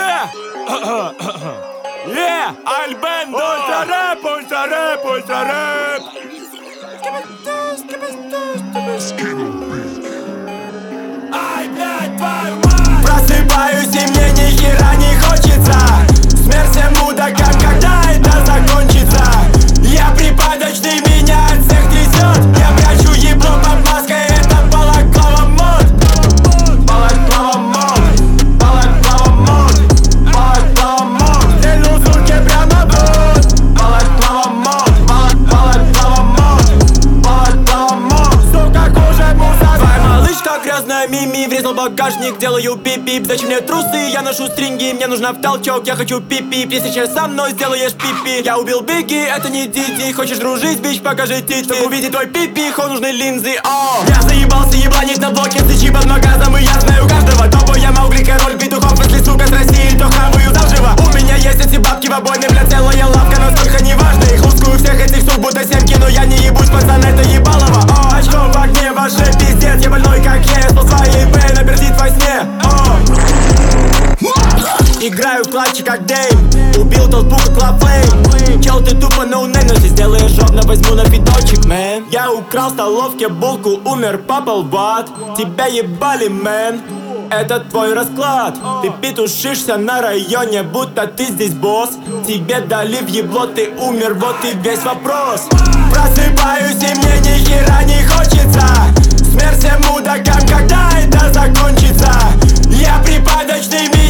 Альбендо! Ультра рэп, ультра рэп, ультра рэп! Ай, блядь, твою мать! Просыпаюсь и мне ни хера не хочется. Смерть всем мудакам, когда это закончится? Я припадочный, меня от всех трясет. Я прячу ебло под маской, это балаклава мод. Балаклава мод, балаклава мод, балаклава мод. Стрельну суки прямо в рот. Балаклава мод, балаклава мод, балаклава мод. Сука, кушает мусор. Твоя малышка грязная, мими, врезал багажник, делаю бип-бип. Зачем мне трусы, я ношу стринги, мне нужна в толчок, я хочу пипи. Если сейчас со мной сделаешь пипи. Я убил Бигги, это не Диди. Хочешь дружить, бич, покажи тити. Чтобы увидеть твой пипи, нужны линзы, о. Я заебался ебланить на блоке, сычи под магазом, и я знаю каждого. Тобой я Маугли, король петухов. Если сука с России, то хаваю заживо. У меня есть эти бабки в обойме, бля, целая лавка, насколько не важно. Их лускую всех этих сук, будто семки, но я не ебусь, пацан, это ебалово. О, очко в огне, ваше пиздец, я больной как я. Спал своей Б, напердит во сне, о. Играю в клатче как Дейм. Убил толпу как Лафлейм. Чел, ты тупо ноунейм, но если сделаешь ровно, возьму на видочек, мэн. Я украл в столовке булку, умер, попал в ад. Тебя ебали, мэн. Это твой расклад. Ты петушишься на районе, будто ты здесь босс. Тебе дали в ебло, ты умер, вот и весь вопрос. Просыпаюсь и мне ни хера не хочется. Смерть всем мудакам, когда это закончится? Я припадочный,